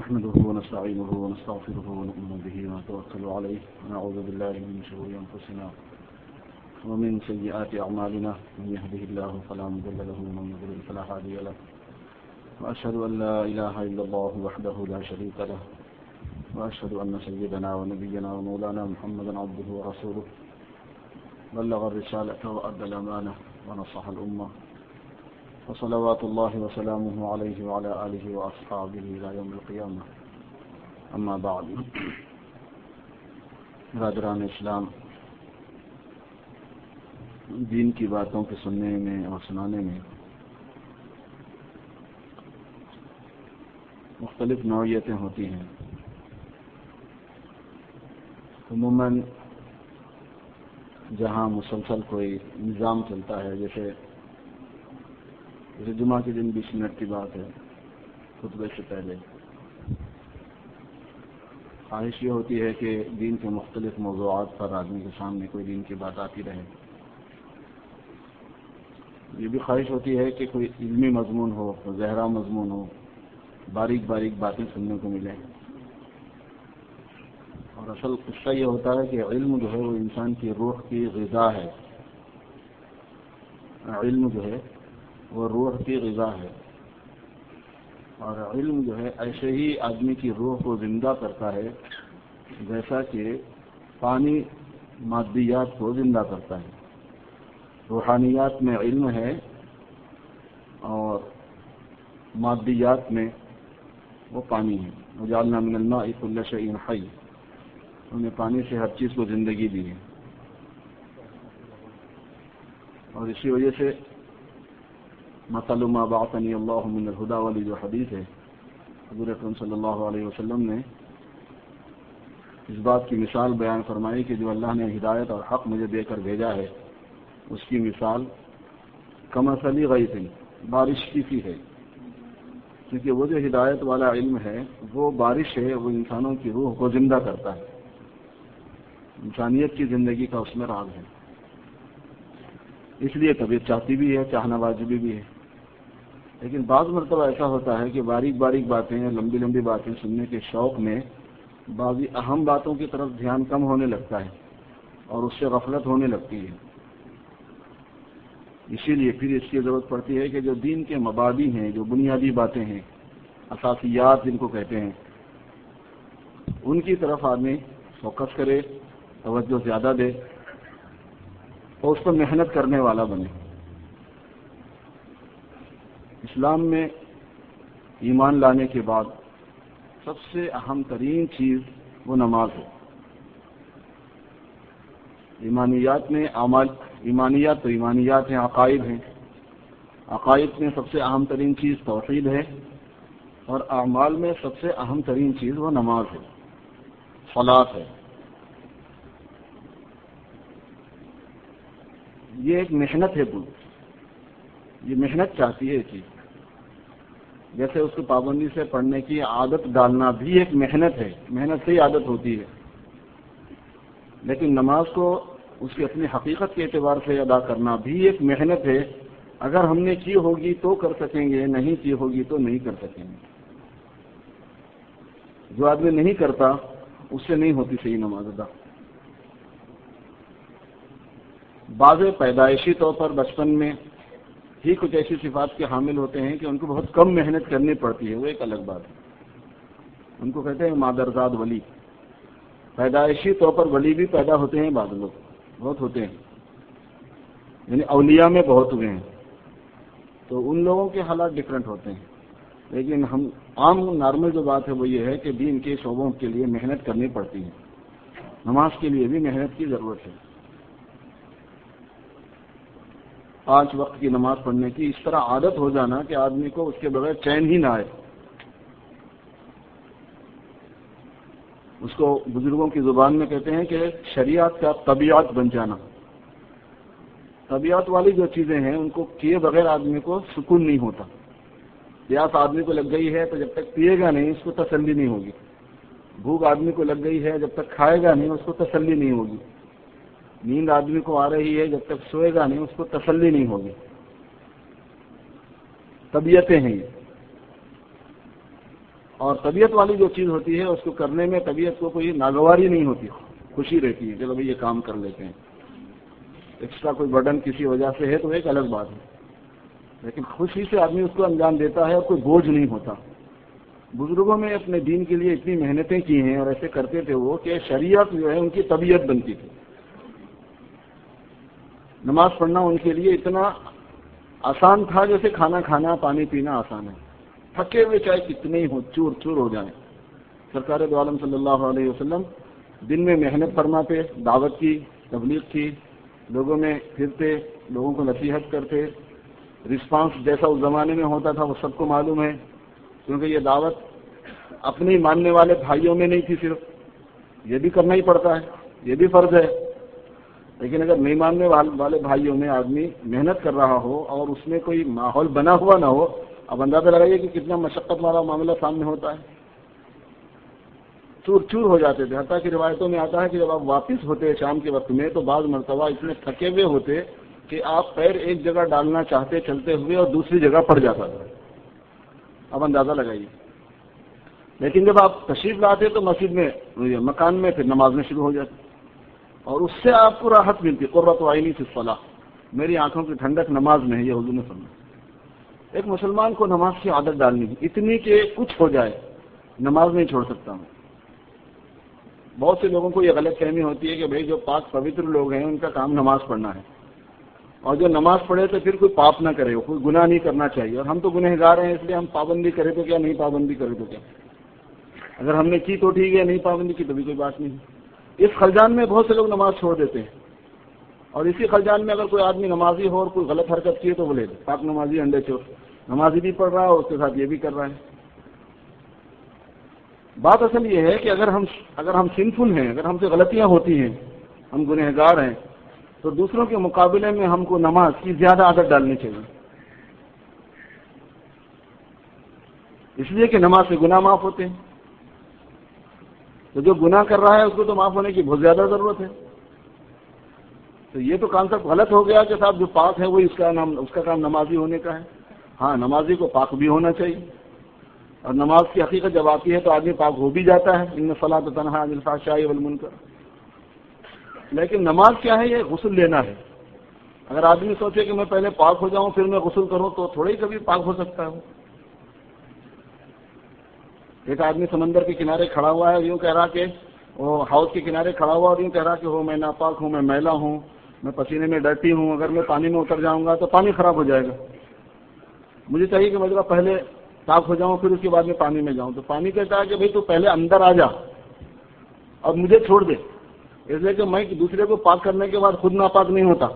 نحمده ونستعينه ونستغفره ونؤمن به ونتوكل عليه ونعوذ بالله من شرور أنفسنا ومن سيئات أعمالنا من يهده الله فلا مضل له ومن يضلل فلا هادي له وأشهد أن لا إله إلا الله وحده لا شريك له وأشهد أن سيدنا ونبينا ومولانا محمدا عبده ورسوله بلغ الرسالة وأدى الأمانة ونصح الأمة وصلوات الله وسلامه عليه وعلى آله وأصحابه إلى يوم القيامة أما بعد برادران اسلام، دین کی باتوں کے سننے میں اور سنانے میں مختلف نوعیتیں ہوتی ہیں۔ عموماً جہاں مسلسل کوئی نظام چلتا ہے، جیسے جمعہ کے دن 20 منٹ کی بات ہے، خطبے سے پہلے خواہش یہ ہوتی ہے کہ دین کے مختلف موضوعات پر آدمی کے سامنے کوئی دین کی بات آتی رہے۔ یہ بھی خواہش ہوتی ہے کہ کوئی علمی مضمون ہو، گہرا مضمون ہو، باریک باریک باتیں سننے کو ملیں۔ اور اصل قصہ یہ ہوتا ہے کہ علم جو ہے وہ انسان کی روح کی غذا ہے۔ علم جو ہے وہ روح کی غذا ہے، اور علم جو ہے ایسے ہی آدمی کی روح کو زندہ کرتا ہے جیسا کہ پانی مادیات کو زندہ کرتا ہے۔ روحانیات میں علم ہے اور مادیات میں وہ پانی ہے۔ وجعلنا من الماء كل شيء حي، ہم نے پانی سے ہر چیز کو زندگی دی ہے۔ اور اسی وجہ سے مثل ما بعثني الله من الهدى، والی جو حدیث ہے، حضور اکرم صلی اللہ علیہ وسلم نے اس بات کی مثال بیان فرمائی کہ جو اللہ نے ہدایت اور حق مجھے دے کر بھیجا ہے، اس کی مثال کمثل غیث، بارش کی سی ہے، کیونکہ وہ جو ہدایت والا علم ہے وہ بارش ہے، وہ انسانوں کی روح کو زندہ کرتا ہے، انسانیت کی زندگی کا اس میں راز ہے۔ اس لیے طبیعت چاہتی بھی ہے، چاہنا واجبی بھی ہے، لیکن بعض مرتبہ ایسا ہوتا ہے کہ باریک باریک باتیں، لمبی لمبی باتیں سننے کے شوق میں بعضی اہم باتوں کی طرف دھیان کم ہونے لگتا ہے اور اس سے غفلت ہونے لگتی ہے۔ اسی لیے پھر اس کی ضرورت پڑتی ہے کہ جو دین کے مبادی ہیں، جو بنیادی باتیں ہیں، اساسیات جن کو کہتے ہیں، ان کی طرف آدمی فوکس کرے، توجہ زیادہ دے اور اس پر محنت کرنے والا بنے۔ اسلام میں ایمان لانے کے بعد سب سے اہم ترین چیز وہ نماز ہے۔ ایمانیات میں ایمانیات تو ایمانیات ہیں، عقائد ہیں۔ عقائد میں سب سے اہم ترین چیز توحید ہے، اور اعمال میں سب سے اہم ترین چیز وہ نماز ہے، صلاۃ ہے۔ یہ ایک محنت ہے، یہ محنت چاہتی ہے چیز، جیسے اس کو پابندی سے پڑھنے کی عادت ڈالنا بھی ایک محنت ہے، محنت سے ہی عادت ہوتی ہے۔ لیکن نماز کو اس کی اپنی حقیقت کے اعتبار سے ادا کرنا بھی ایک محنت ہے۔ اگر ہم نے کی ہوگی تو کر سکیں گے، نہیں کی ہوگی تو نہیں کر سکیں گے۔ جو آدمی نہیں کرتا اس سے نہیں ہوتی صحیح نماز ادا۔ بعض پیدائشی طور پر بچپن میں ہی کچھ ایسی صفات کے حامل ہوتے ہیں کہ ان کو بہت کم محنت کرنی پڑتی ہے، وہ ایک الگ بات ہے۔ ان کو کہتے ہیں مادرزاد ولی۔ پیدائشی طور پر ولی بھی پیدا ہوتے ہیں، بعض لوگ بہت ہوتے ہیں، یعنی اولیاء میں بہت ہوئے ہیں، تو ان لوگوں کے حالات ڈفرینٹ ہوتے ہیں۔ لیکن ہم عام نارمل جو بات ہے وہ یہ ہے کہ دین کے شعبوں کے لیے محنت کرنی پڑتی ہے، نماز کے لیے بھی محنت کی ضرورت ہے۔ 5 وقت کی نماز پڑھنے کی اس طرح عادت ہو جانا کہ آدمی کو اس کے بغیر چین ہی نہ آئے۔ اس کو بزرگوں کی زبان میں کہتے ہیں کہ شریعت کا طبیعت بن جانا۔ طبیعت والی جو چیزیں ہیں ان کو کیے بغیر آدمی کو سکون نہیں ہوتا۔ پیاس آدمی کو لگ گئی ہے تو جب تک پیے گا نہیں اس کو تسلی نہیں ہوگی۔ بھوک آدمی کو لگ گئی ہے جب تک کھائے گا نہیں اس کو تسلی نہیں ہوگی۔ نیند آدمی کو آ رہی ہے جب تک سوئے گا نہیں اس کو تسلی نہیں ہوگی۔ طبیعتیں ہیں یہ، اور طبیعت والی جو چیز ہوتی ہے اس کو کرنے میں طبیعت کو کوئی ناگواری نہیں ہوتی، خوشی رہتی ہے، چلو بھائی یہ کام کر لیتے ہیں. ایکسٹرا کوئی برڈن کسی وجہ سے ہے تو ایک الگ بات ہے، لیکن خوشی سے آدمی اس کو انجام دیتا ہے اور کوئی بوجھ نہیں ہوتا. بزرگوں میں اپنے دین کے لیے اتنی محنتیں کی ہیں اور ایسے کرتے تھے وہ کہ شریعت جو ہے ان کی طبیعت بنتی تھی. نماز پڑھنا ان کے لیے اتنا آسان تھا جیسے کھانا کھانا، پانی پینا آسان ہے. تھکے ہوئے چاہے کتنے ہی ہو، چور چور ہو جائیں. سرکار دو عالم صلی اللہ علیہ وسلم دن میں محنت فرماتے، دعوت کی، تبلیغ کی، لوگوں میں پھرتے، لوگوں کو نصیحت کرتے. رسپانس جیسا اس زمانے میں ہوتا تھا وہ سب کو معلوم ہے، کیونکہ یہ دعوت اپنے ماننے والے بھائیوں میں نہیں تھی صرف، یہ بھی کرنا ہی پڑتا ہے، یہ بھی فرض ہے. لیکن اگر نہیں ماننے والے بھائیوں میں آدمی محنت کر رہا ہو اور اس میں کوئی ماحول بنا ہوا نہ ہو، اب اندازہ لگائیے کہ کتنا مشقت والا معاملہ سامنے ہوتا ہے. چور چور ہو جاتے تھے. حتیٰ کہ روایتوں میں آتا ہے کہ جب آپ واپس ہوتے شام کے وقت میں تو بعض مرتبہ اتنے تھکے ہوئے ہوتے کہ آپ پیر ایک جگہ ڈالنا چاہتے چلتے ہوئے اور دوسری جگہ پڑ جاتا تھا. اب اندازہ لگائیے. لیکن جب آپ تشریف لاتے تو مسجد میں مکان میں پھر نماز میں شروع ہو جاتی اور اس سے آپ کو راحت ملتی. قرۃ عینی فی الصلاۃ، میری آنکھوں کی ٹھنڈک نماز میں ہے، یہ حضور نے فرمایا. ایک مسلمان کو نماز کی عادت ڈالنی ہے، اتنی کہ کچھ ہو جائے نماز نہیں چھوڑ سکتا ہوں. بہت سے لوگوں کو یہ غلط فہمی ہوتی ہے کہ بھئی جو پاک پوتر لوگ ہیں ان کا کام نماز پڑھنا ہے، اور جو نماز پڑھے تو پھر کوئی پاپ نہ کرے، کوئی گناہ نہیں کرنا چاہیے. اور ہم تو گنہگار ہیں، اس لیے ہم پابندی کرے تو کیا، نہیں پابندی کرے تو کیا. اگر ہم نے کی تو ٹھیک ہے، نہیں پابندی کی تو بھی کوئی بات نہیں. اس خلجان میں بہت سے لوگ نماز چھوڑ دیتے ہیں، اور اسی خلجان میں اگر کوئی آدمی نمازی ہو اور کوئی غلط حرکت کی ہے تو بولے پاک نمازی انڈے چور، نمازی بھی پڑھ رہا ہے اور اس کے ساتھ یہ بھی کر رہا ہے. بات اصل یہ ہے کہ اگر ہم سنفل ہیں، اگر ہم سے غلطیاں ہوتی ہیں، ہم گنہگار ہیں، تو دوسروں کے مقابلے میں ہم کو نماز کی زیادہ عادت ڈالنی چاہیے، اس لیے کہ نماز سے گناہ معاف ہوتے ہیں. تو جو گناہ کر رہا ہے اس کو تو معاف ہونے کی بہت زیادہ ضرورت ہے. تو یہ تو کانسیپٹ غلط ہو گیا کہ صاحب جو پاک ہے وہی اس کا کام نمازی ہونے کا ہے. ہاں، نمازی کو پاک بھی ہونا چاہیے، اور نماز کی حقیقت جب آتی ہے تو آدمی پاک ہو بھی جاتا ہے. ان الصلاۃ تنہی عن الفحشاء والمنکر. لیکن نماز کیا ہے؟ یہ غسل لینا ہے. اگر آدمی سوچے کہ میں پہلے پاک ہو جاؤں پھر میں غسل کروں تو تھوڑا ہی کبھی پاک ہو سکتا ہے. ایک آدمی سمندر کے کنارے کھڑا ہوا ہے، یوں کہہ رہا کہ وہ ہاؤس کے کنارے کھڑا ہوا اور یوں کہہ رہا کہ میں ناپاک ہوں، میں میلا ہوں، میں پسینے میں ڈرتی ہوں، اگر میں پانی میں اتر جاؤں گا تو پانی خراب ہو جائے گا. مجھے چاہیے کہ میں پہلے پاک ہو جاؤں پھر اس کے بعد میں پانی میں جاؤں. تو پانی کہتا ہے کہ بھئی تو پہلے اندر آ جا اور مجھے چھوڑ دے، اس لیے کہ میں دوسرے کو پاک کرنے کے بعد خود ناپاک نہیں ہوتا.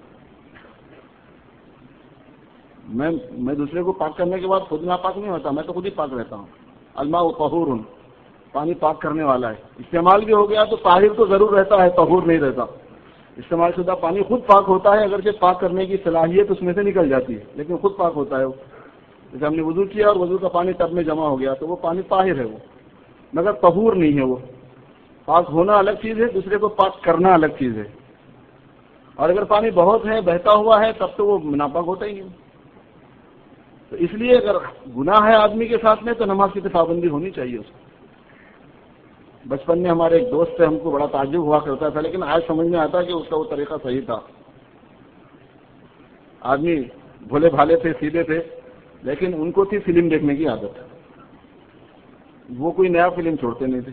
میں دوسرے کو پاک کرنے کے بعد خود ناپاک نہیں ہوتا، میں تو خود ہی پاک رہتا ہوں. الماء طہور، پانی پاک کرنے والا ہے. استعمال بھی ہو گیا تو طاہر تو ضرور رہتا ہے، طہور نہیں رہتا. استعمال شدہ پانی خود پاک ہوتا ہے، اگرچہ پاک کرنے کی صلاحیت اس میں سے نکل جاتی ہے لیکن خود پاک ہوتا ہے. جیسے ہم نے وضو کیا اور وضو کا پانی ٹب میں جمع ہو گیا تو وہ پانی طاہر ہے، وہ مگر طہور نہیں ہے. وہ پاک ہونا الگ چیز ہے، دوسرے کو پاک کرنا الگ چیز ہے. اور اگر پانی بہت ہے، بہتا ہوا ہے، تب تو وہ ناپاک ہوتا ہی نہیں. تو اس لیے اگر گناہ ہے آدمی کے ساتھ میں تو نماز کی پابندی ہونی چاہیے اس کو. بچپن میں ہمارے ایک دوست سے ہم کو بڑا تعجب ہوا کرتا تھا، لیکن آج سمجھ میں آتا کہ اس کا وہ طریقہ صحیح تھا. آدمی بھولے بھالے تھے، سیدھے تھے، لیکن ان کو تھی فلم دیکھنے کی عادت. وہ کوئی نیا فلم چھوڑتے نہیں تھے،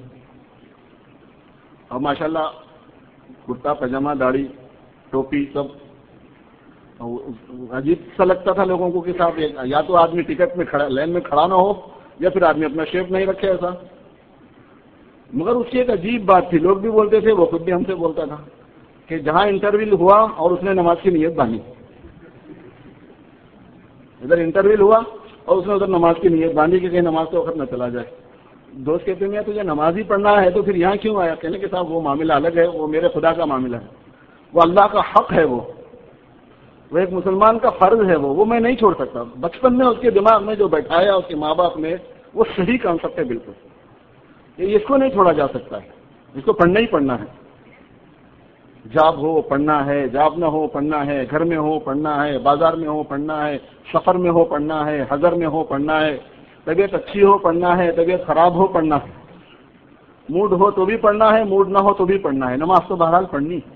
اور ماشاءاللہ کرتا پاجامہ، داڑھی، ٹوپی سب عجیب سا لگتا تھا لوگوں کو کہ صاحب یا تو آدمی ٹکٹ میں کھڑا، لائن میں کھڑا نہ ہو، یا پھر آدمی اپنا شیپ نہیں رکھے ایسا. مگر اس کی ایک عجیب بات تھی، لوگ بھی بولتے تھے، وہ خود بھی ہم سے بولتا تھا کہ جہاں انٹرویو ہوا اور اس نے نماز کی نیت باندھی، ادھر انٹرویو ہوا اور اس نے ادھر نماز کی نیت باندھی کہ کہیں نماز تو وقت نہ چلا جائے. دوست کہتے ہیں تجھے نماز ہی پڑھنا ہے تو پھر یہاں کیوں آیا؟ کہنے کہ صاحب وہ معاملہ الگ ہے، وہ میرے خدا کا معاملہ ہے، وہ اللہ کا حق ہے، وہ ایک مسلمان کا فرض ہے، وہ میں نہیں چھوڑ سکتا. بچپن میں اس کے دماغ میں جو بیٹھایا اس کے ماں باپ نے، وہ صحیح کانسیپٹ ہے بالکل. اس کو نہیں چھوڑا جا سکتا ہے، اس کو پڑھنا ہی پڑھنا ہے. جاب ہو پڑھنا ہے، جاب نہ ہو پڑھنا ہے، گھر میں ہو پڑھنا ہے، بازار میں ہو پڑھنا ہے، سفر میں ہو پڑھنا ہے، حضر میں ہو پڑھنا ہے. طبیعت اچھی ہو پڑھنا ہے، طبیعت خراب ہو پڑھنا ہے، موڈ ہو تو بھی پڑھنا ہے، موڈ نہ ہو تو بھی پڑھنا ہے، نماز تو بہرحال پڑھنی ہے۔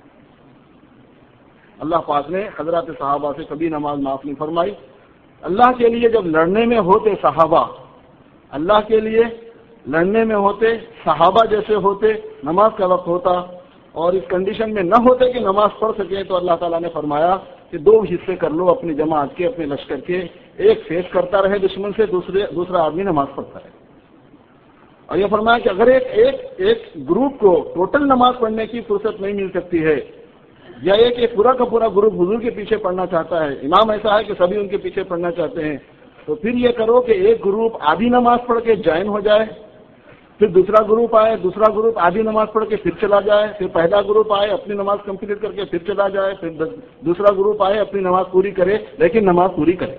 اللہ پاک نے حضرات صحابہ سے کبھی نماز معاف نہیں فرمائی۔ اللہ کے لیے جب لڑنے میں ہوتے صحابہ، اللہ کے لیے لڑنے میں ہوتے صحابہ جیسے ہوتے، نماز کا وقت ہوتا اور اس کنڈیشن میں نہ ہوتے کہ نماز پڑھ سکے، تو اللہ تعالیٰ نے فرمایا کہ 2 حصے کر لو اپنی جماعت کے، اپنے لشکر کے، ایک فیس کرتا رہے دشمن سے، دوسرا آدمی نماز پڑھتا رہے۔ اور یہ فرمایا کہ اگر ایک گروپ کو ٹوٹل نماز پڑھنے کی فرصت نہیں مل سکتی ہے، یا ایک پورا کا پورا گروپ حضور کے پیچھے پڑھنا چاہتا ہے، امام ایسا ہے کہ سبھی ان کے پیچھے پڑھنا چاہتے ہیں، تو پھر یہ کرو کہ ایک گروپ آدھی نماز پڑھ کے جوائن ہو جائے، پھر دوسرا گروپ آئے، دوسرا گروپ آدھی نماز پڑھ کے پھر چلا جائے، پھر پہلا گروپ آئے اپنی نماز کمپلیٹ کر کے پھر چلا جائے، پھر دوسرا گروپ آئے اپنی نماز پوری کرے، لیکن نماز پوری کرے۔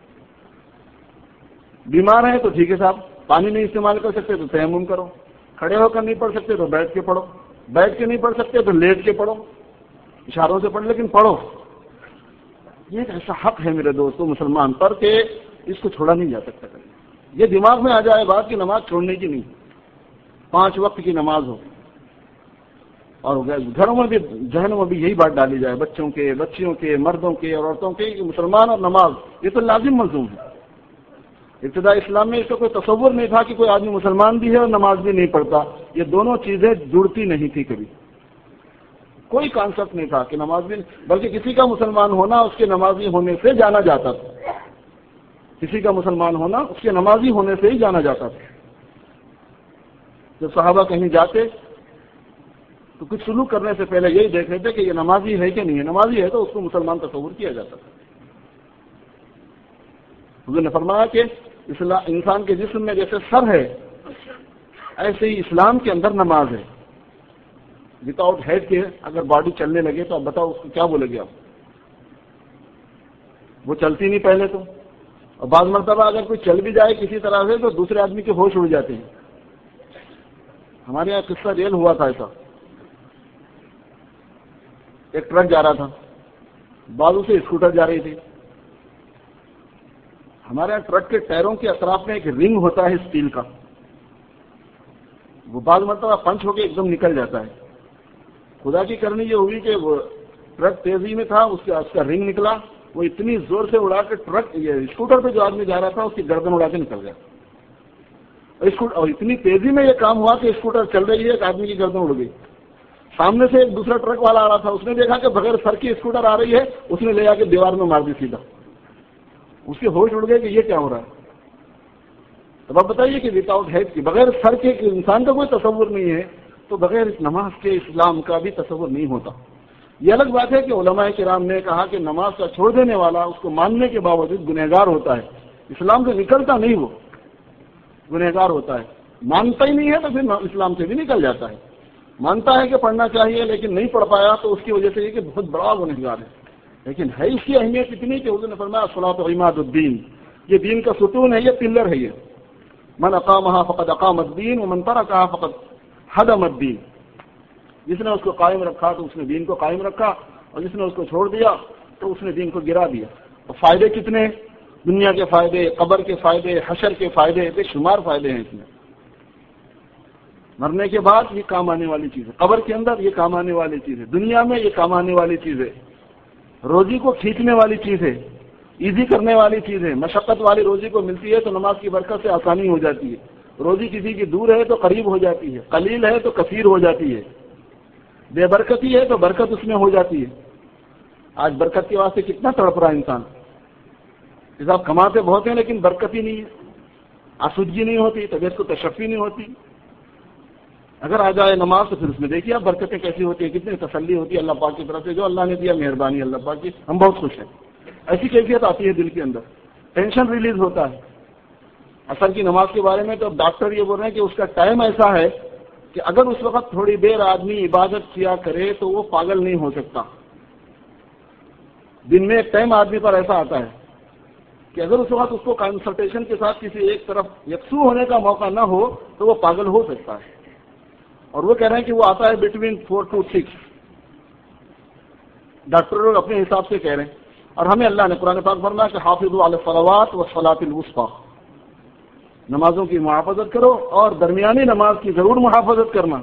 بیمار ہیں تو ٹھیک ہے صاحب، پانی نہیں استعمال کر سکتے تو تیمم کرو، کھڑے ہو کر نہیں پڑھ سکتے تو بیٹھ کے پڑھو، بیٹھ کے نہیں پڑھ سکتے تو لیٹ کے پڑھو، اشاروں سے پڑھ لیکن پڑھو۔ یہ ایک ایسا حق ہے میرے دوستوں مسلمان پر کہ اس کو چھوڑا نہیں جا سکتا۔ یہ دماغ میں آ جائے بات کہ نماز چھوڑنے کی نہیں، 5 وقت کی نماز ہو، اور گھروں میں بھی ذہنوں میں بھی یہی بات ڈالی جائے، بچوں کے، بچیوں کے، مردوں کے اور عورتوں کے، کہ مسلمان اور نماز یہ تو لازم ملزوم ہے۔ ابتدا اسلام میں اس کا کوئی تصور نہیں تھا کہ کوئی آدمی مسلمان بھی ہے اور نماز بھی نہیں پڑھتا، یہ دونوں چیزیں جڑتی نہیں تھی، کبھی کوئی کانسیپٹ نہیں تھا کہ نماز بھی، بلکہ کسی کا مسلمان ہونا اس کے نمازی ہونے سے جانا جاتا تھا، کسی کا مسلمان ہونا اس کے نمازی ہونے سے ہی جانا جاتا تھا۔ جب صحابہ کہیں جاتے تو کچھ سلوک کرنے سے پہلے یہی دیکھ رہے تھے کہ یہ نمازی ہے کہ نہیں ہے، نمازی ہے تو اس کو مسلمان تصور کیا جاتا تھا۔ حضور نے فرمایا کہ انسان کے جسم میں جیسے سر ہے ایسے ہی اسلام کے اندر نماز ہے۔ وداؤٹ ہیڈ کے اگر باڈی چلنے لگے تو اب بتاؤ اس کو کیا بولے گے آپ؟ وہ چلتی نہیں پہلے تو، اور بعض مرتبہ اگر کوئی چل بھی جائے کسی طرح سے تو دوسرے آدمی کے ہوش اڑ جاتے ہیں۔ ہمارے یہاں قصہ ریل ہوا تھا ایسا، ایک ٹرک جا رہا تھا، بازو سے اسکوٹر جا رہی تھی۔ ہمارے یہاں ٹرک کے ٹائروں کے اطراف میں ایک رنگ ہوتا ہے اسٹیل کا، وہ بعض مرتبہ پنچ ہو کے ایک دم نکل جاتا ہے۔ خدا کی کرنی یہ ہوئی کہ وہ ٹرک تیزی میں تھا، اس کا رنگ نکلا، وہ اتنی زور سے اڑا کے ٹرک اسکوٹر پہ جو آدمی جا رہا تھا اس کی گردن اڑا کے نکل گیا۔ اور اتنی تیزی میں یہ کام ہوا کہ اسکوٹر چل رہی ہے، ایک آدمی کی گردن اڑ گئی۔ سامنے سے ایک دوسرا ٹرک والا آ رہا تھا، اس نے دیکھا کہ بغیر سر کی اسکوٹر آ رہی ہے، اس نے لے آ کے دیوار میں مار دی سیدھا، اس کے ہوش اڑ گئے کہ یہ کیا ہو رہا ہے۔ اب آپ بتائیے کہ وداؤٹ ہیڈ کی، بغیر سر کے انسان کا کوئی تصور نہیں ہے، تو بغیر اس نماز کے اسلام کا بھی تصور نہیں ہوتا۔ یہ الگ بات ہے کہ علماء کرام نے کہا کہ نماز کا چھوڑ دینے والا اس کو ماننے کے باوجود گنہگار ہوتا ہے، اسلام سے نکلتا نہیں، وہ گنہگار ہوتا ہے۔ مانتا ہی نہیں ہے تو پھر اسلام سے بھی نکل جاتا ہے۔ مانتا ہے کہ پڑھنا چاہیے لیکن نہیں پڑھ پایا تو اس کی وجہ سے یہ کہ بہت بڑا گنہگار ہے، لیکن ہے اس کی اہمیت اتنی کہ حضور نے فرمایا الصلاۃ عماد الدین، یہ دین کا ستون ہے، یہ پلر ہے۔ یہ من اقامہا فقد اقام الدین ومن ترکہا فقد ہدم الدین، جس نے اس کو قائم رکھا تو اس نے دین کو قائم رکھا، اور جس نے اس کو چھوڑ دیا تو اس نے دین کو گرا دیا۔ اور فائدے کتنے، دنیا کے فائدے، قبر کے فائدے، حشر کے فائدے، بے شمار فائدے ہیں اس میں۔ مرنے کے بعد یہ کام آنے والی چیز ہے، قبر کے اندر یہ کام آنے والی چیز ہے، دنیا میں یہ کام آنے والی چیز ہے، روزی کو کھینچنے والی چیز ہے، ایزی کرنے والی چیز ہے۔ مشقت والی روزی کو ملتی ہے تو نماز کی برکت سے آسانی ہو جاتی ہے، روزی کسی کی دور ہے تو قریب ہو جاتی ہے، قلیل ہے تو کثیر ہو جاتی ہے، بے برکتی ہے تو برکت اس میں ہو جاتی ہے۔ آج برکت کے واسطے کتنا تڑپ رہا انسان، حساب کماتے بہت ہیں لیکن برکت ہی نہیں ہے، آسودگی نہیں ہوتی، طبیعت کو تشفی نہیں ہوتی۔ اگر آ جائے نماز تو پھر اس میں دیکھیے آپ برکتیں کیسی ہوتی ہیں، کتنی تسلی ہوتی ہے اللہ پاک کی طرف سے، جو اللہ نے دیا مہربانی اللہ پاک کی، ہم بہت خوش ہیں۔ ایسی کیفیت آتی ہے دل کے اندر، ٹینشن ریلیز ہوتا ہے۔ عصر کی نماز کے بارے میں تو ڈاکٹر یہ بول رہے ہیں کہ اس کا ٹائم ایسا ہے کہ اگر اس وقت تھوڑی دیر آدمی عبادت کیا کرے تو وہ پاگل نہیں ہو سکتا۔ دن میں ایک ٹائم آدمی پر ایسا آتا ہے کہ اگر اس وقت اس کو کنسلٹیشن کے ساتھ کسی ایک طرف یکسو ہونے کا موقع نہ ہو تو وہ پاگل ہو سکتا ہے، اور وہ کہہ رہے ہیں کہ وہ آتا ہے بٹوین 4 to 6، ڈاکٹر لوگ اپنے حساب سے کہہ رہے ہیں۔ اور ہمیں اللہ نے قرآن پاک فرمایا کہ حافظوا علی الصلوات والصلاۃ الوسطی، نمازوں کی محافظت کرو اور درمیانی نماز کی ضرور محافظت کرنا.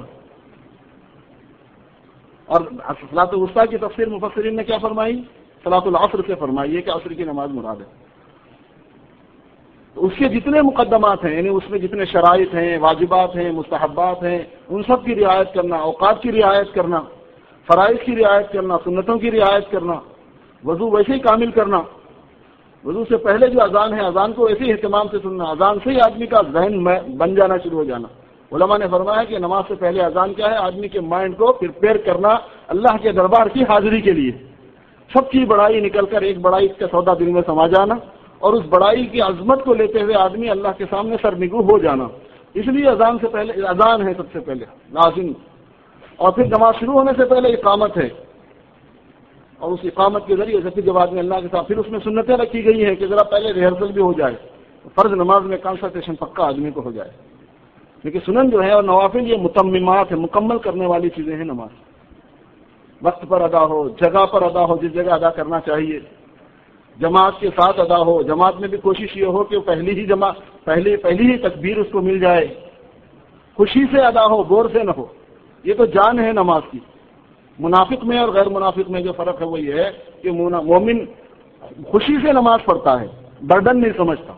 اور صلاۃ الوسطیٰ کی تفسیر مفسرین نے کیا فرمائی؟ صلاۃ العصر سے فرمائی ہے کہ عصر کی نماز مراد ہے. تو اس کے جتنے مقدمات ہیں، یعنی اس میں جتنے شرائط ہیں، واجبات ہیں، مستحبات ہیں، ان سب کی رعایت کرنا، اوقات کی رعایت کرنا، فرائض کی رعایت کرنا، سنتوں کی رعایت کرنا، وضو ویسے ہی کامل کرنا. وضو سے پہلے جو اذان ہے، اذان کو ایسے ہی اہتمام سے سننا، اذان سے ہی آدمی کا ذہن بن جانا شروع ہو جانا. علماء نے فرمایا کہ نماز سے پہلے اذان کیا ہے؟ آدمی کے مائنڈ کو پریپیئر کرنا اللہ کے دربار کی حاضری کے لیے. سب کی بڑائی نکل کر ایک بڑائی کا سودا دل میں سما جانا، اور اس بڑائی کی عظمت کو لیتے ہوئے آدمی اللہ کے سامنے سرنگو ہو جانا. اس لیے اذان سے پہلے اذان ہے سب سے پہلے لازم. اور پھر نماز شروع ہونے سے پہلے اقامت ہے، اور اس اقامت کے ذریعے سے جب آدمی اللہ کے ساتھ، پھر اس میں سنتیں رکھی گئی ہیں کہ ذرا پہلے ریہرسل بھی ہو جائے، فرض نماز میں کنسنٹریشن پکا آدمی کو ہو جائے. لیکن سنن جو ہے اور نوافل یہ متممات ہیں، مکمل کرنے والی چیزیں ہیں. نماز وقت پر ادا ہو، جگہ پر ادا ہو، جس جگہ ادا کرنا چاہیے، جماعت کے ساتھ ادا ہو. جماعت میں بھی کوشش یہ ہو کہ پہلی ہی تکبیر اس کو مل جائے، خوشی سے ادا ہو، غور سے نہ ہو. یہ تو جان ہے نماز کی. منافق میں اور غیر منافق میں جو فرق ہے وہ یہ ہے کہ مومن خوشی سے نماز پڑھتا ہے، برڈن نہیں سمجھتا،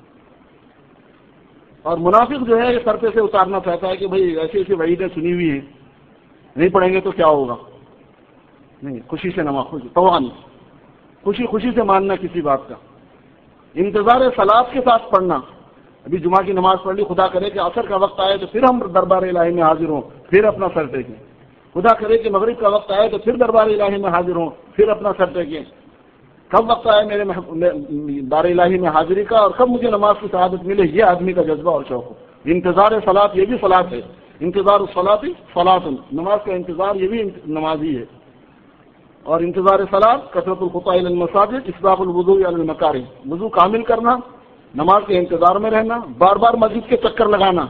اور منافق جو ہے یہ سر پہ سے اتارنا چاہتا ہے کہ بھئی ایسی ایسی وعیدیں سنی ہوئی ہیں، نہیں پڑھیں گے تو کیا ہوگا. نہیں، خوشی سے نماز، خوشی سے ماننا کسی بات کا. انتظار صلاۃ کے ساتھ پڑھنا. ابھی جمعہ کی نماز پڑھ لی، خدا کرے کہ عصر کا وقت آئے تو پھر ہم دربار الہی میں حاضر ہوں، پھر اپنا سر ٹیکیں. خدا کرے کہ مغرب کا وقت آئے تو پھر دربار الہی میں حاضر ہوں، پھر اپنا سر ٹیکیں. کب وقت آئے میرے دار الہی میں حاضری کا اور کب مجھے نماز کی سعادت ملے، یہ آدمی کا جذبہ اور شوق ہو. انتظار صلاۃ یہ بھی صلاۃ ہے. انتظار الصلاۃ صلاۃ، نماز کا انتظار یہ بھی نماز ہی ہے. اور انتظار صلاۃ کثرت الخطا الی المساجد، اسباغ الوضوء علی المکارہ، وضو کامل کرنا، نماز کے انتظار میں رہنا، بار بار مسجد کے چکر لگانا.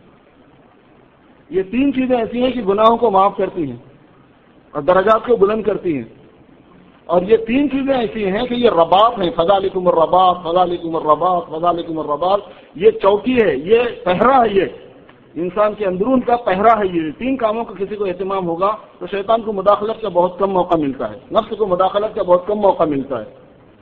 یہ تین چیزیں ایسی ہیں کہ گناہوں کو معاف کرتی ہیں اور درجات کو بلند کرتی ہیں. اور یہ تین چیزیں ایسی ہیں کہ یہ رباط ہیں، فذالکم الرباط، فذالکم الرباط، فذالکم الرباط. یہ چوکی ہے، یہ پہرا ہے، یہ انسان کے اندرون کا پہرا ہے. یہ تین کاموں کا کسی کو اہتمام ہوگا تو شیطان کو مداخلت کا بہت کم موقع ملتا ہے، نفس کو مداخلت کا بہت کم موقع ملتا ہے.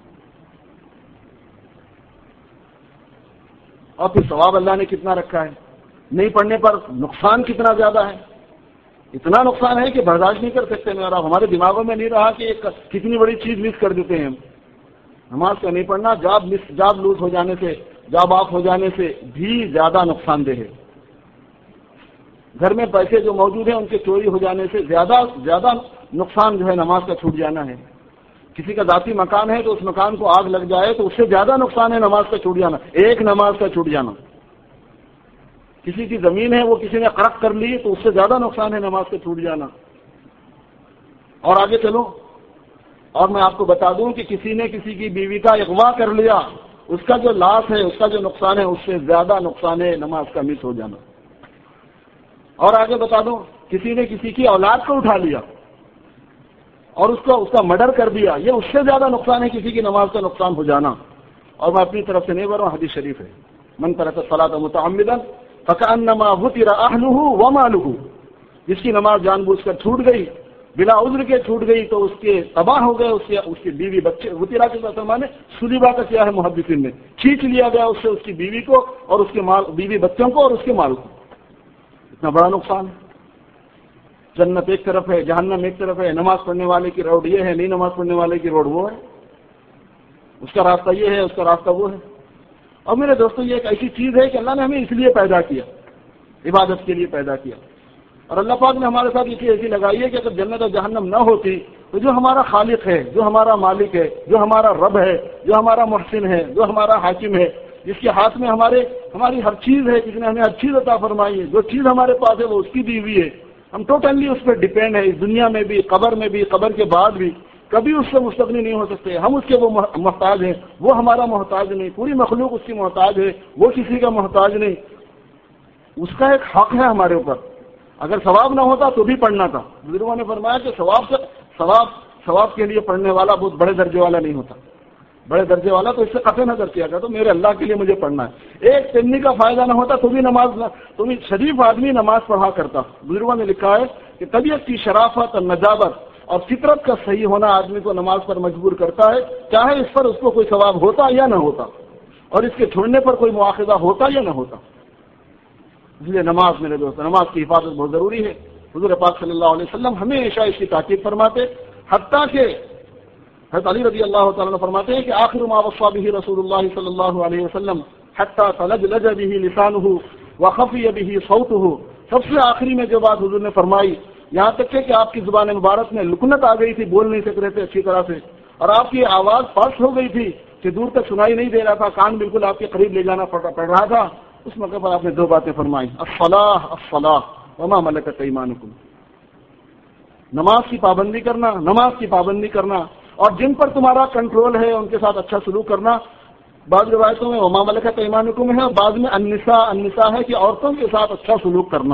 اور پھر ثواب اللہ نے کتنا رکھا ہے، نہیں پڑھنے پر نقصان کتنا زیادہ ہے. اتنا نقصان ہے کہ برداشت نہیں کر سکتے. میرا ہمارے دماغوں میں نہیں رہا کہ ایک کتنی بڑی چیز مس کر دیتے ہیں ہم. نماز کا نہیں پڑھنا جاب لوز ہو جانے سے، جاب آف ہو جانے سے بھی زیادہ نقصان دہ ہے. گھر میں پیسے جو موجود ہیں ان کے چوری ہو جانے سے زیادہ نقصان جو ہے نماز کا چھوٹ جانا ہے. کسی کا ذاتی مکان ہے تو اس مکان کو آگ لگ جائے تو اس سے زیادہ نقصان ہے نماز کا چھوٹ جانا، ایک نماز کا چھوٹ جانا. کسی کی زمین ہے وہ کسی نے قرق کر لی تو اس سے زیادہ نقصان ہے نماز کا چھوٹ جانا. اور آگے چلو اور میں آپ کو بتا دوں کہ کسی نے کسی کی بیوی کا اغوا کر لیا، اس کا جو لاس ہے، اس کا جو نقصان ہے، اس سے زیادہ نقصان ہے نماز کا مس ہو جانا. اور آگے بتا دوں کسی نے کسی کی اولاد کو اٹھا لیا اور اس کا مرڈر کر دیا، یہ اس سے زیادہ نقصان ہے کسی کی نماز کا نقصان ہو جانا. اور میں اپنی طرف سے نہیں بول رہا ہوں، حدیث شریف ہے، من ترک الصلاۃ متعمدا فکأنما وطر اہلہ ومالہ. جس کی نماز جان بوجھ کر چھوٹ گئی، بلا عذر کے چھوٹ گئی تو اس کے تباہ ہو گئے، اس کی بیوی بچے. وطرا کے معنی سلیبہ کا کیا ہے محدثین نے، کھینچ لیا گیا اس سے اس کی بیوی کو اور اس کے مال، بیوی بچوں کو اور اس کے مال کو. اتنا بڑا نقصان ہے. جنت ایک طرف ہے، جہنم ایک طرف ہے. نماز پڑھنے والے کی روڈ یہ ہے، نہیں نماز پڑھنے والے کی روڈ وہ ہے. اس کا راستہ یہ ہے، اس کا راستہ وہ ہے. اور میرے دوستو یہ ایک ایسی چیز ہے کہ اللہ نے ہمیں اس لیے پیدا کیا، عبادت کے لیے پیدا کیا. اور اللہ پاک نے ہمارے ساتھ یہ چیز ایسی لگائی ہے کہ اگر جنت اور جہنم نہ ہوتی تو جو ہمارا خالق ہے، جو ہمارا مالک ہے، جو ہمارا رب ہے، جو ہمارا محسن ہے، جو ہمارا حاکم ہے، جس کے ہاتھ میں ہماری ہر چیز ہے، جس نے ہمیں ہر چیز عطا فرمائی ہے، جو چیز ہمارے پاس ہے وہ اس کی دی ہوئی ہے. ہم ٹوٹلی اس پہ ڈیپینڈ ہے، اس دنیا میں بھی، قبر میں بھی، قبر کے بعد بھی. کبھی اس سے مستغنی نہیں ہو سکتے. ہم اس کے وہ محتاج ہیں، وہ ہمارا محتاج نہیں. پوری مخلوق اس کی محتاج ہے، وہ کسی کا محتاج نہیں. اس کا ایک حق ہے ہمارے اوپر. اگر ثواب نہ ہوتا تو بھی پڑھنا تھا. بزرگوں نے فرمایا کہ ثواب کے لیے پڑھنے والا بہت بڑے درجے والا نہیں ہوتا. بڑے درجے والا تو اس سے قطع نظر کیا گیا تو میرے اللہ کے لیے مجھے پڑھنا ہے. ایک پنی کا فائدہ نہ ہوتا تو بھی نماز تو بھی شریف آدمی نماز پڑھا کرتا. بزرگوں نے لکھا ہے کہ طبیعت کی شرافت اور نجابت اور فطرت کا صحیح ہونا آدمی کو نماز پر مجبور کرتا ہے، چاہے اس پر اس کو کوئی ثواب ہوتا یا نہ ہوتا، اور اس کے چھوڑنے پر کوئی مواخذہ ہوتا یا نہ ہوتا. اس لیے نماز میرے دوست، نماز کی حفاظت بہت ضروری ہے. حضور پاک صلی اللہ علیہ وسلم ہمیشہ اس کی تاکید فرماتے، حتیٰ کہ حضرت علی رضی اللہ تعالیٰ عنہ فرماتے ہیں کہ آخر ما وصى به رسول اللہ صلی اللہ علیہ وسلم حتى تلجلج به لسانه وخفي به صوته. سب سے آخری میں جو بات حضور نے فرمائی، یہاں تک کہ آپ کی زبان مبارک میں لکنت آ گئی تھی، بول نہیں سک رہے تھے اچھی طرح سے، اور آپ کی آواز پاس ہو گئی تھی کہ دور تک سنائی نہیں دے رہا تھا، کان بالکل آپ کے قریب لے جانا پڑ رہا تھا. اس موقع پر آپ نے دو باتیں فرمائی، الصلاۃ الصلاۃ وما ملکت ایمانکم. نماز کی پابندی کرنا، نماز کی پابندی کرنا، اور جن پر تمہارا کنٹرول ہے ان کے ساتھ اچھا سلوک کرنا. بعض روایتوں میں وما ملکت ایمانکم ہے، اور بعض میں النساء ہے کہ عورتوں کے ساتھ اچھا سلوک کرنا.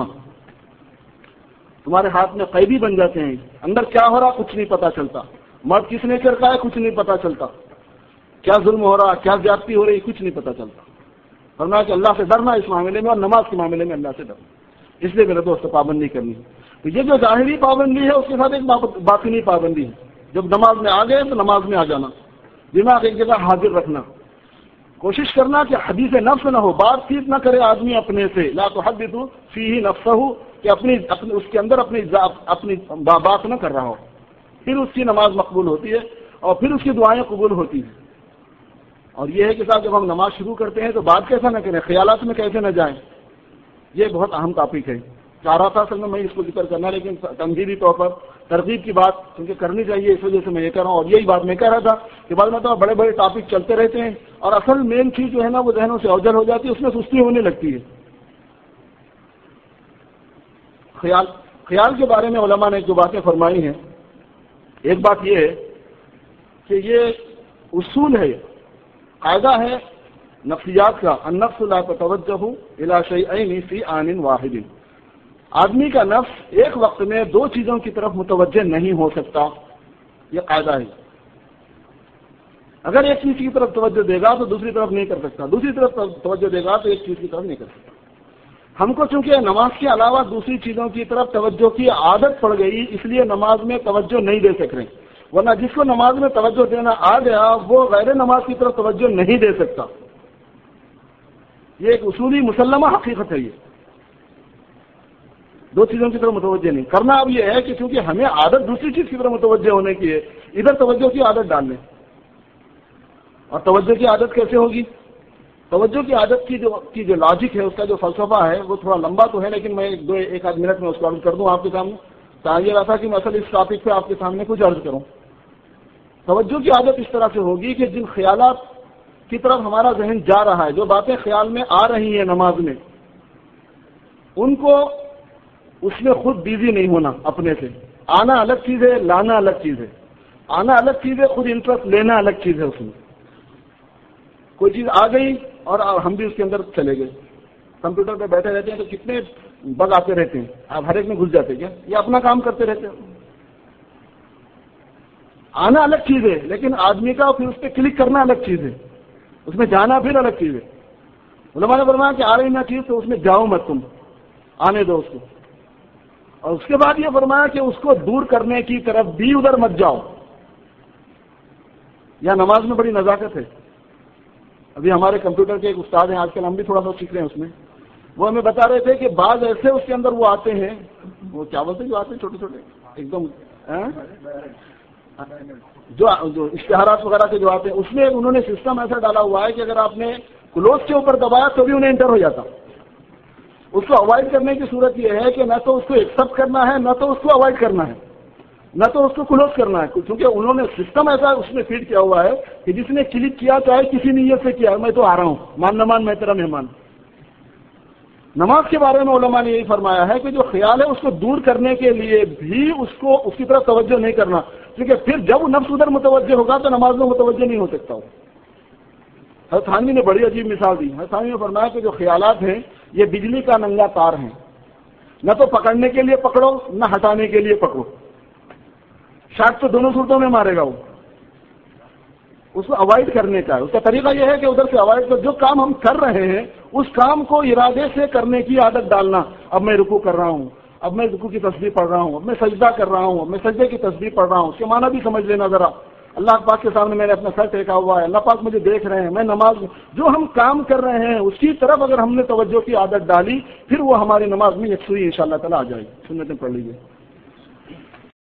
تمہارے ہاتھ میں قیدی بن جاتے ہیں، اندر کیا ہو رہا کچھ نہیں پتا چلتا، مرد کس نے کرتا ہے کچھ نہیں پتا چلتا، کیا ظلم ہو رہا کیا زیادتی ہو رہی کچھ نہیں پتا چلتا. فرمایا کہ اللہ سے ڈرنا اس معاملے میں، اور نماز کے معاملے میں اللہ سے ڈرنا. اس لیے میرے دوست پابندی کرنی ہے. تو یہ جو ظاہری پابندی ہے اس کے ساتھ ایک باطنی پابندی ہے. جب نماز میں آ گئے تو نماز میں آ جانا، دماغ ایک جگہ حاضر رکھنا، کوشش کرنا کہ حدیث نفس نہ ہو، بات چیت نہ کرے آدمی اپنے سے، لا تحدث فیہ نفسہ، کہ اس کے اندر اپنی بات نہ کر رہا ہو. پھر اس کی نماز مقبول ہوتی ہے اور پھر اس کی دعائیں قبول ہوتی ہیں. اور یہ ہے کہ صاحب جب ہم نماز شروع کرتے ہیں تو بات کیسا نہ کریں، خیالات میں کیسے نہ جائیں. یہ بہت اہم ٹاپک ہے. چاہ رہا تھا اصل میں اس کو ذکر کرنا، لیکن تنظیمی طور پر ترغیب کی بات کیونکہ کرنی چاہیے، اس وجہ سے میں یہ کر رہا ہوں. اور یہی بات میں کہہ رہا تھا کہ بعد میں تو بڑے بڑے ٹاپک چلتے رہتے ہیں اور اصل مین چیز جو ہے نا وہ ذہنوں سے اوجل ہو جاتی ہے، اس میں سستی ہونے لگتی ہے. خیال کے بارے میں علماء نے جو باتیں فرمائی ہیں، ایک بات یہ ہے کہ یہ اصول ہے، قاعدہ ہے نفسیات کا، النفس لا تتوجہ الی شیئین فی آن واحد. آدمی کا نفس ایک وقت میں دو چیزوں کی طرف متوجہ نہیں ہو سکتا، یہ قاعدہ ہے. اگر ایک چیز کی طرف توجہ دے گا تو دوسری طرف نہیں کر سکتا، دوسری طرف توجہ دے گا تو ایک چیز کی طرف نہیں کر سکتا. ہم کو چونکہ نماز کے علاوہ دوسری چیزوں کی طرف توجہ کی عادت پڑ گئی، اس لیے نماز میں توجہ نہیں دے سک رہے. ورنہ جس کو نماز میں توجہ دینا آ گیا وہ غیر نماز کی طرف توجہ نہیں دے سکتا. یہ ایک اصولی مسلمہ حقیقت ہے. یہ دو چیزوں کی طرف متوجہ نہیں کرنا. اب یہ ہے کہ چونکہ ہمیں عادت دوسری چیز کی طرف متوجہ ہونے کی ہے، ادھر توجہ کی عادت ڈال لیں. اور توجہ کی عادت کیسے ہوگی؟ توجہ کی عادت کی جو لاجک ہے، اس کا جو فلسفہ ہے وہ تھوڑا لمبا تو ہے، لیکن میں ایک آدھ منٹ میں اس کو عرض کر دوں آپ کے سامنے. چاہیے رہا تھا کہ میں اصل اس ٹاپک پہ آپ کے سامنے کچھ عرض کروں. توجہ کی عادت اس طرح سے ہوگی کہ جن خیالات کی طرف ہمارا ذہن جا رہا ہے، جو باتیں خیال میں آ رہی ہیں نماز میں، ان کو اس میں خود بیزی نہیں ہونا. اپنے سے آنا الگ چیز ہے، لانا الگ چیز ہے. آنا الگ چیز ہے، خود انٹرسٹ لینا الگ چیز ہے. اس میں کوئی چیز آ گئی اور ہم بھی اس کے اندر چلے گئے. کمپیوٹر پہ بیٹھے رہتے ہیں تو کتنے بگ آتے رہتے ہیں، آپ ہر ایک میں گھس جاتے کیا؟ یہ اپنا کام کرتے رہتے ہیں. آنا الگ چیز ہے، لیکن آدمی کا پھر اس پہ کلک کرنا الگ چیز ہے، اس میں جانا پھر الگ چیز ہے. علماء نے فرمایا کہ آ رہی نہ چیز تو اس میں جاؤ مت، تم آنے دو اس کو. اور اس کے بعد یہ فرمایا کہ اس کو دور کرنے کی طرف بھی ادھر مت جاؤ. یا نماز میں بڑی نزاکت ہے. ابھی ہمارے کمپیوٹر کے ایک استاد ہیں، آج کل ہم بھی تھوڑا سا سیکھ رہے ہیں اس میں. وہ ہمیں بتا رہے تھے کہ بعض ایسے اس کے اندر وہ آتے ہیں، وہ کیا بولتے ہیں جو آتے ہیں چھوٹے چھوٹے ایک دم جو اشتہارات وغیرہ کے جو آتے ہیں، اس میں انہوں نے سسٹم ایسا ڈالا ہوا ہے کہ اگر آپ نے کلوز کے اوپر دبایا تو بھی انہیں انٹر ہو جاتا. اس کو اوائڈ کرنے کی صورت یہ ہے کہ نہ تو اس کو ایکسپٹ کرنا ہے، نہ تو اس کو اوائڈ کرنا ہے، نہ تو اس کو کلوز کرنا ہے. کیونکہ انہوں نے سسٹم ایسا اس میں فیڈ کیا ہوا ہے کہ جس نے کلک کیا چاہے کسی نیت سے کیا، میں تو آ رہا ہوں، مان نہ مان میں تیرا مہمان. نماز کے بارے میں علماء نے یہی فرمایا ہے کہ جو خیال ہے اس کو دور کرنے کے لیے بھی اس کی طرف توجہ نہیں کرنا، کیونکہ پھر جب وہ نفس ادھر متوجہ ہوگا تو نماز میں متوجہ نہیں ہو سکتا. حضرت تھانوی نے بڑی عجیب مثال دی. حضرت تھانوی نے فرمایا کہ جو خیالات ہیں یہ بجلی کا ننگا تار ہیں، نہ تو پکڑنے کے لیے پکڑو نہ ہٹانے کے لیے پکڑو. شاٹ تو دونوں صورتوں میں مارے گا. اس کو اوائڈ کرنے کا ہے. اس کا طریقہ یہ ہے کہ ادھر سے اوائڈ کر جو کام ہم کر رہے ہیں اس کام کو ارادے سے کرنے کی عادت ڈالنا. اب میں رکوع کر رہا ہوں, اب میں رکوع کی تسبیح پڑھ رہا ہوں, اب میں سجدہ کر رہا ہوں, اب میں سجدے کی تسبیح پڑھ رہا ہوں. اس کے معنی بھی سمجھ لینا ذرا. اللہ پاک کے سامنے میں نے اپنا سر ٹیکا ہوا ہے, اللہ پاک مجھے دیکھ رہے ہیں, میں نماز جو ہم کام کر رہے ہیں اس کی طرف اگر ہم نے توجہ کی عادت ڈالی پھر وہ ہماری نماز میں یکسوئی انشاءاللہ تعالی آ جائے گی. سنتیں پڑھ لیجیے.